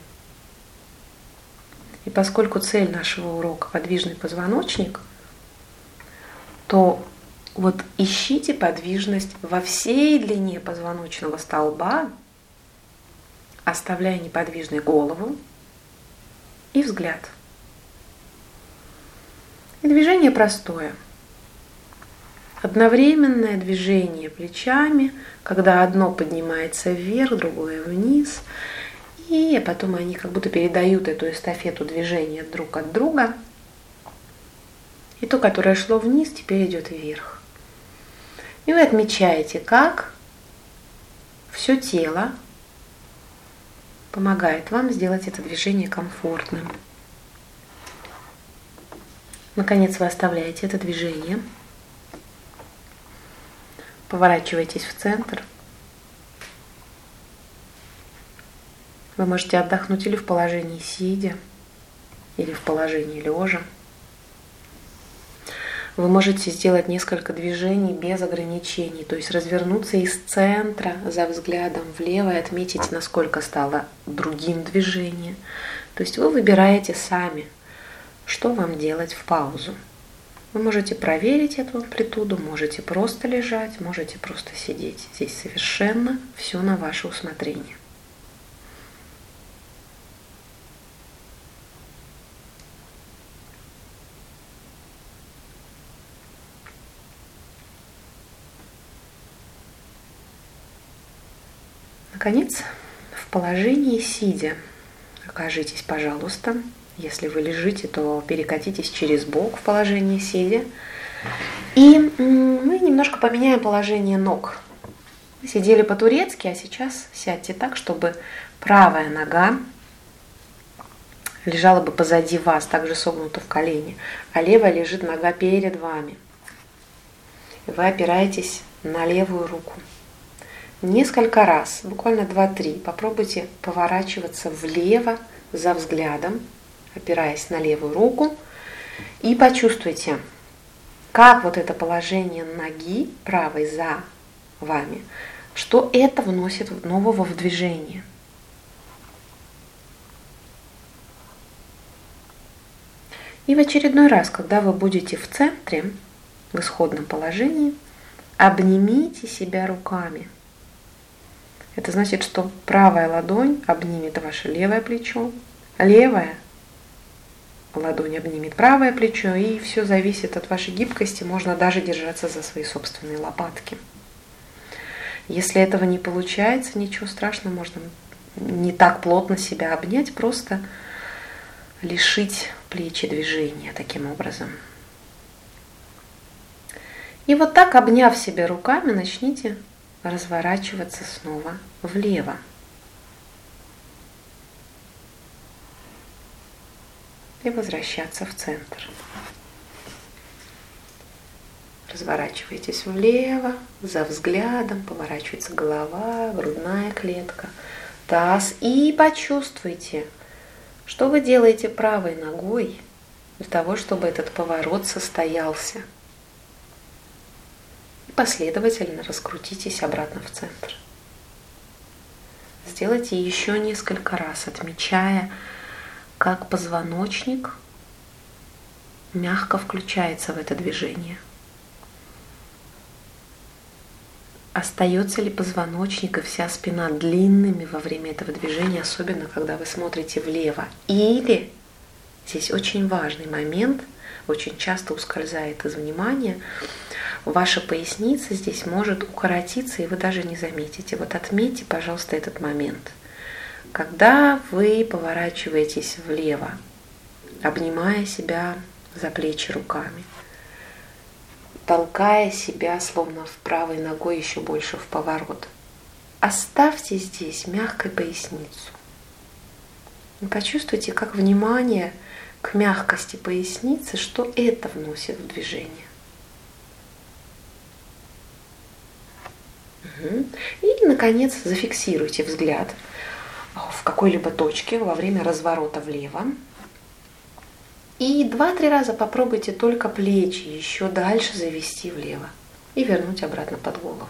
A: И поскольку цель нашего урока – подвижный позвоночник, то вот ищите подвижность во всей длине позвоночного столба, оставляя неподвижной голову и взгляд. И движение простое. Одновременное движение плечами, когда одно поднимается вверх, другое вниз, и потом они как будто передают эту эстафету движения друг от друга. И то, которое шло вниз, теперь идет вверх. И вы отмечаете, как все тело помогает вам сделать это движение комфортным. Наконец вы оставляете это движение, поворачиваетесь в центр. Вы можете отдохнуть или в положении сидя, или в положении лежа. Вы можете сделать несколько движений без ограничений, то есть развернуться из центра за взглядом влево и отметить, насколько стало другим движение. То есть вы выбираете сами, что вам делать в паузу. Вы можете проверить эту амплитуду, можете просто лежать, можете просто сидеть. Здесь совершенно все на ваше усмотрение. Наконец, в положении сидя окажитесь, пожалуйста. Если вы лежите, то перекатитесь через бок в положении сидя. И мы немножко поменяем положение ног. Вы сидели по-турецки, а сейчас сядьте так, чтобы правая нога лежала бы позади вас, также согнута в колени, а левая лежит нога перед вами. Вы опираетесь на левую руку. Несколько раз, буквально два-три, попробуйте поворачиваться влево за взглядом, опираясь на левую руку, и почувствуйте, как вот это положение ноги правой за вами, что это вносит нового в движение. И в очередной раз, когда вы будете в центре, в исходном положении, обнимите себя руками. Это значит, что правая ладонь обнимет ваше левое плечо, левая ладонь обнимет правое плечо, и все зависит от вашей гибкости, можно даже держаться за свои собственные лопатки. Если этого не получается, ничего страшного, можно не так плотно себя обнять, просто лишить плечи движения таким образом. И вот так, обняв себя руками, начните разворачиваться снова влево. И возвращаться в центр. Разворачивайтесь влево, за взглядом, поворачивается голова, грудная клетка, таз. И почувствуйте, что вы делаете правой ногой для того, чтобы этот поворот состоялся. И последовательно раскрутитесь обратно в центр. Сделайте еще несколько раз, отмечая, как позвоночник мягко включается в это движение. Остается ли позвоночник и вся спина длинными во время этого движения, особенно когда вы смотрите влево? Или, здесь очень важный момент, очень часто ускользает из внимания, ваша поясница здесь может укоротиться, и вы даже не заметите. Вот отметьте, пожалуйста, этот момент. Когда вы поворачиваетесь влево, обнимая себя за плечи руками, толкая себя словно в правой ногой еще больше в поворот, оставьте здесь мягкой поясницу. И почувствуйте, как внимание к мягкости поясницы, что это вносит в движение. Угу. И, наконец, зафиксируйте взгляд в какой-либо точке во время разворота влево. И два-три раза попробуйте только плечи еще дальше завести влево и вернуть обратно под голову.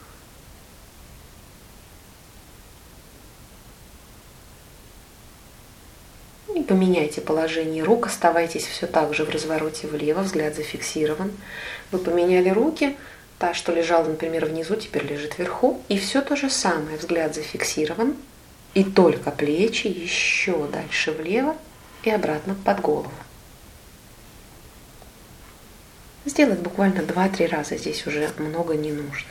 A: И поменяйте положение рук, оставайтесь все так же в развороте влево, взгляд зафиксирован. Вы поменяли руки, та, что лежала, например, внизу, теперь лежит вверху. И все то же самое, взгляд зафиксирован, и только плечи еще дальше влево и обратно под голову. Сделать буквально два-три раза, здесь уже много не нужно.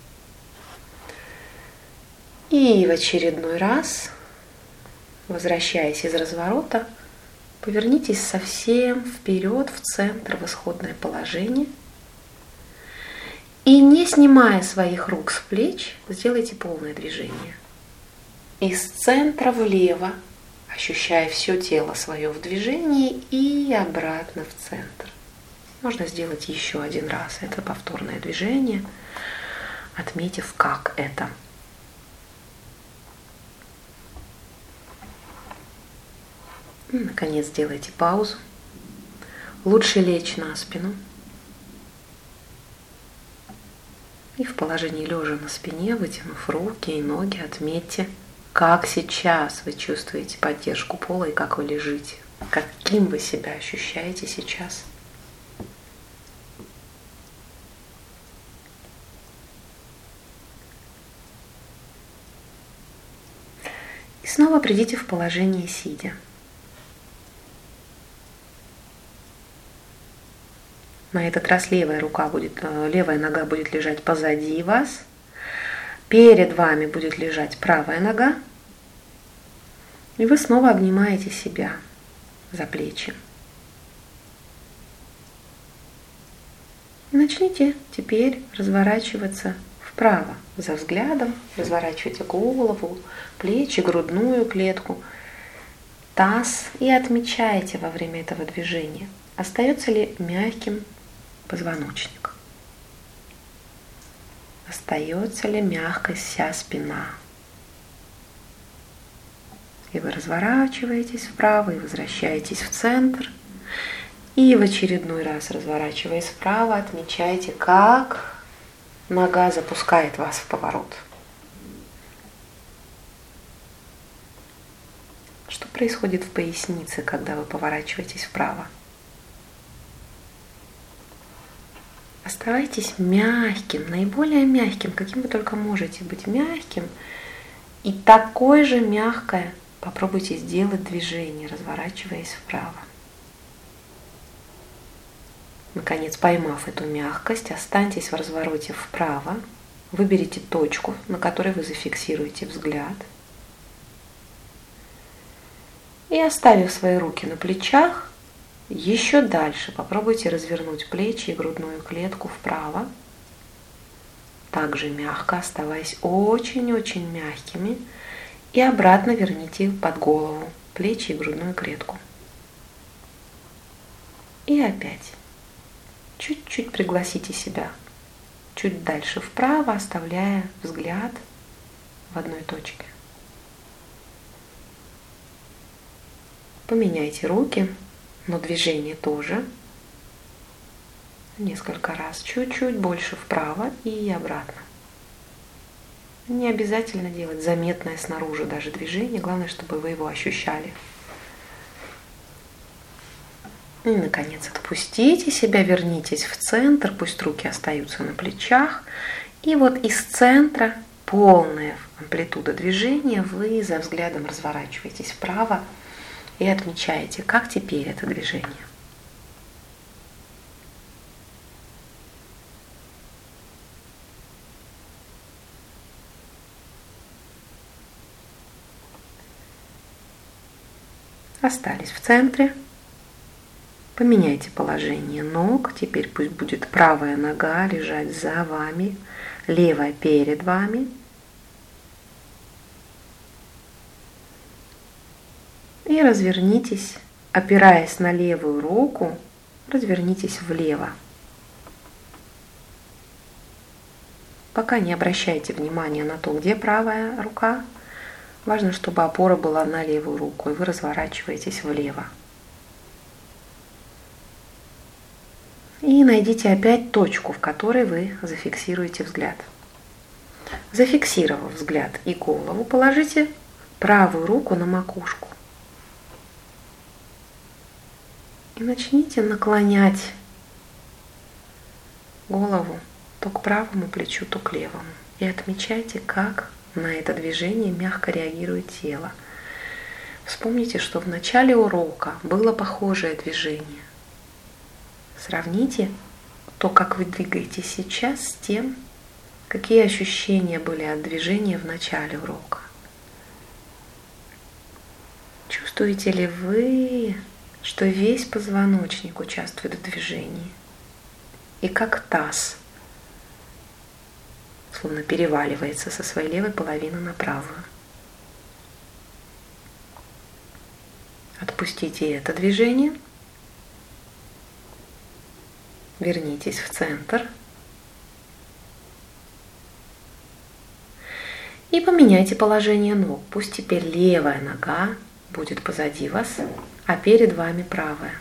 A: И в очередной раз, возвращаясь из разворота, повернитесь совсем вперед в центр, в исходное положение. И не снимая своих рук с плеч, сделайте полное движение. Из центра влево, ощущая все тело свое в движении, и обратно в центр. Можно сделать еще один раз. Это повторное движение, отметив, как это. И, наконец, сделайте паузу. Лучше лечь на спину. И в положении лежа на спине, вытянув руки и ноги, отметьте, как сейчас вы чувствуете поддержку пола и как вы лежите. Каким вы себя ощущаете сейчас. И снова придите в положение сидя. На этот раз левая рука будет, левая нога будет лежать позади вас. Перед вами будет лежать правая нога. И вы снова обнимаете себя за плечи. И начните теперь разворачиваться вправо. За взглядом разворачивайте голову, плечи, грудную клетку, таз. И отмечайте во время этого движения, остается ли мягким позвоночник. Остается ли мягкой вся спина. И вы разворачиваетесь вправо и возвращаетесь в центр. И в очередной раз, разворачиваясь вправо, отмечайте, как нога запускает вас в поворот. Что происходит в пояснице, когда вы поворачиваетесь вправо? Оставайтесь мягким, наиболее мягким, каким вы только можете быть мягким. И такое же мягкое попробуйте сделать движение, разворачиваясь вправо. Наконец, поймав эту мягкость, останьтесь в развороте вправо, выберите точку, на которой вы зафиксируете взгляд. И оставив свои руки на плечах, еще дальше попробуйте развернуть плечи и грудную клетку вправо, также мягко, оставаясь очень-очень мягкими, и обратно верните под голову плечи и грудную клетку. И опять чуть-чуть пригласите себя чуть дальше вправо, оставляя взгляд в одной точке. Поменяйте руки, но движение тоже. Несколько раз, чуть-чуть больше вправо и обратно. Не обязательно делать заметное снаружи даже движение, главное, чтобы вы его ощущали. И, наконец, отпустите себя, вернитесь в центр, пусть руки остаются на плечах. И вот из центра, полная амплитуда движения, вы за взглядом разворачиваетесь вправо и отмечаете, как теперь это движение. Остались в центре. Поменяйте положение ног. Теперь пусть будет правая нога лежать за вами, левая перед вами. И развернитесь, опираясь на левую руку, развернитесь влево. Пока не обращайте внимания на то, где правая рука. Важно, чтобы опора была на левую руку, и вы разворачиваетесь влево. И найдите опять точку, в которой вы зафиксируете взгляд. Зафиксировав взгляд и голову, положите правую руку на макушку. И начните наклонять голову то к правому плечу, то к левому. И отмечайте, как на это движение мягко реагирует тело. Вспомните, что в начале урока было похожее движение. Сравните то, как вы двигаетесь сейчас, с тем, какие ощущения были от движения в начале урока. Чувствуете ли вы, что весь позвоночник участвует в движении? И как таз словно переваливается со своей левой половины на правую. Отпустите это движение. Вернитесь в центр. И поменяйте положение ног. Пусть теперь левая нога будет позади вас, а перед вами правая.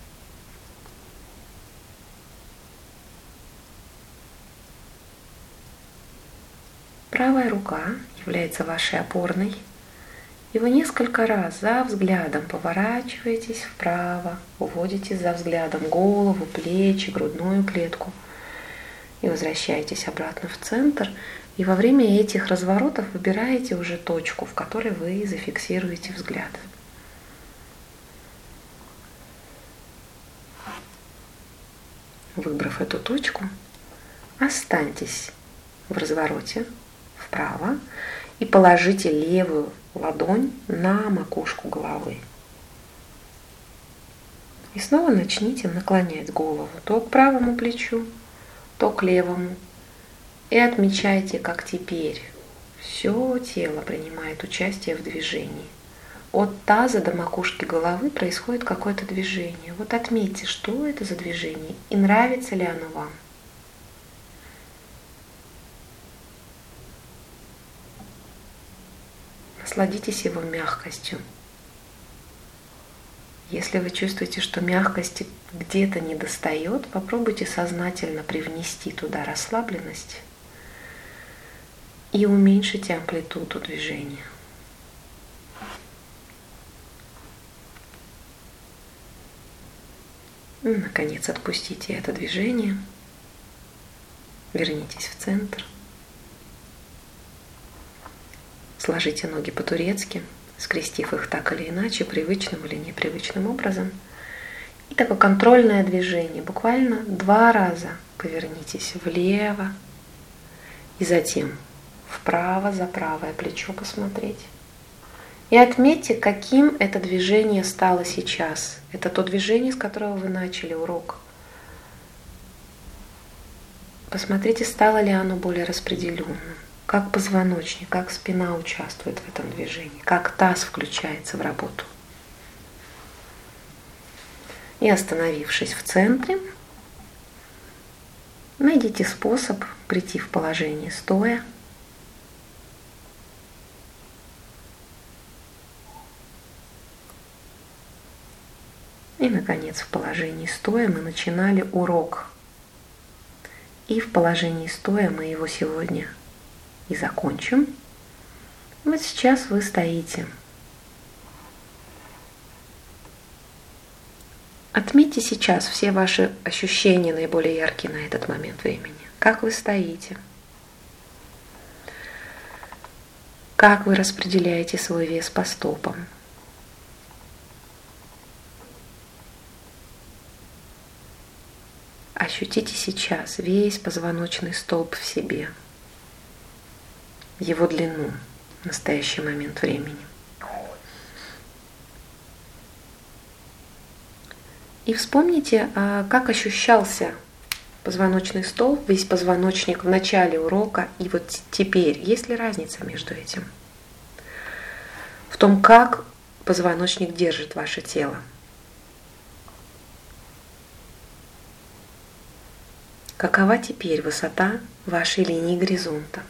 A: Правая рука является вашей опорной, и вы несколько раз за взглядом поворачиваетесь вправо, уводите за взглядом голову, плечи, грудную клетку и возвращаетесь обратно в центр. И во время этих разворотов выбираете уже точку, в которой вы зафиксируете взгляд. Выбрав эту точку, останьтесь в развороте вправо и положите левую ладонь на макушку головы. И снова начните наклонять голову то к правому плечу, то к левому. И отмечайте, как теперь все тело принимает участие в движении. От таза до макушки головы происходит какое-то движение. Вот отметьте, что это за движение и нравится ли оно вам. Насладитесь его мягкостью. Если вы чувствуете, что мягкости где-то недостает, попробуйте сознательно привнести туда расслабленность и уменьшите амплитуду движения. И, наконец, отпустите это движение. Вернитесь в центр. Сложите ноги по-турецки, скрестив их так или иначе, привычным или непривычным образом. И такое контрольное движение. Буквально два раза повернитесь влево и затем вправо, за правое плечо посмотреть. И отметьте, каким это движение стало сейчас. Это то движение, с которого вы начали урок. Посмотрите, стало ли оно более распределенным. Как позвоночник, как спина участвует в этом движении, как таз включается в работу. И остановившись в центре, найдите способ прийти в положение стоя. И, наконец, в положении стоя мы начинали урок. И в положении стоя мы его сегодня и закончим. Вот сейчас вы стоите. Отметьте сейчас все ваши ощущения наиболее яркие на этот момент времени. Как вы стоите? Как вы распределяете свой вес по стопам? Ощутите сейчас весь позвоночный столб в себе, его длину в настоящий момент времени. И вспомните, как ощущался позвоночный столб, весь позвоночник в начале урока и вот теперь. Есть ли разница между этим? В том, как позвоночник держит ваше тело. Какова теперь высота вашей линии горизонта?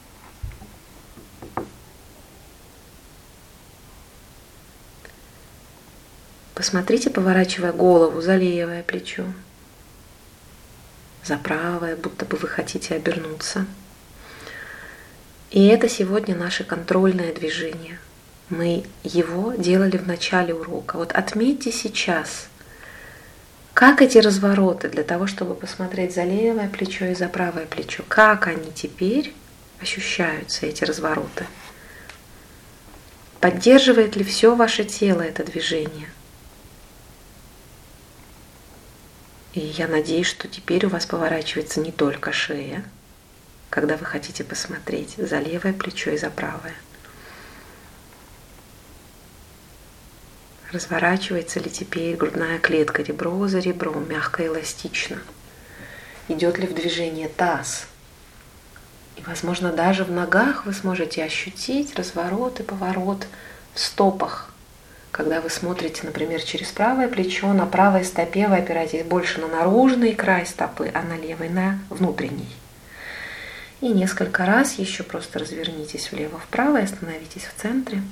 A: Посмотрите, поворачивая голову за левое плечо, за правое, будто бы вы хотите обернуться. И это сегодня наше контрольное движение. Мы его делали в начале урока. Вот отметьте сейчас, как эти развороты для того, чтобы посмотреть за левое плечо и за правое плечо, как они теперь ощущаются, эти развороты. Поддерживает ли все ваше тело это движение? И я надеюсь, что теперь у вас поворачивается не только шея, когда вы хотите посмотреть за левое плечо и за правое. Разворачивается ли теперь грудная клетка ребро за ребром, мягко и эластично? Идет ли в движение таз? И, возможно, даже в ногах вы сможете ощутить разворот и поворот в стопах. Когда вы смотрите, например, через правое плечо, на правой стопе вы опираетесь больше на наружный край стопы, а на левой на внутренний. И несколько раз еще просто развернитесь влево-вправо и остановитесь в центре.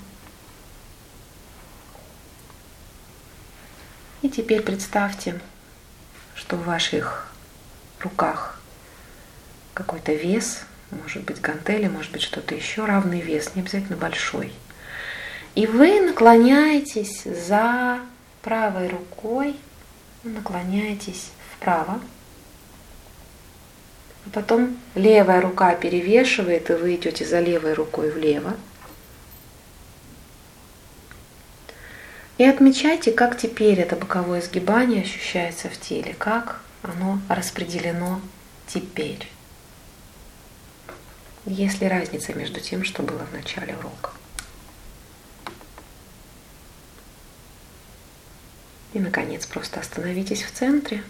A: И теперь представьте, что в ваших руках какой-то вес, может быть гантели, может быть что-то еще, равный вес, не обязательно большой. И вы наклоняетесь за правой рукой, наклоняетесь вправо, а потом левая рука перевешивает, и вы идете за левой рукой влево. И отмечайте, как теперь это боковое сгибание ощущается в теле, как оно распределено теперь. Есть ли разница между тем, что было в начале урока? И, наконец, просто остановитесь в центре.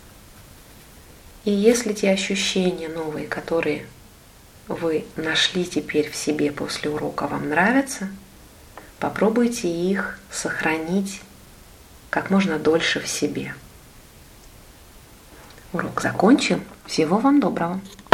A: И если те ощущения новые, которые вы нашли теперь в себе после урока, вам нравятся, попробуйте их сохранить как можно дольше в себе. Урок закончен. Всего вам доброго.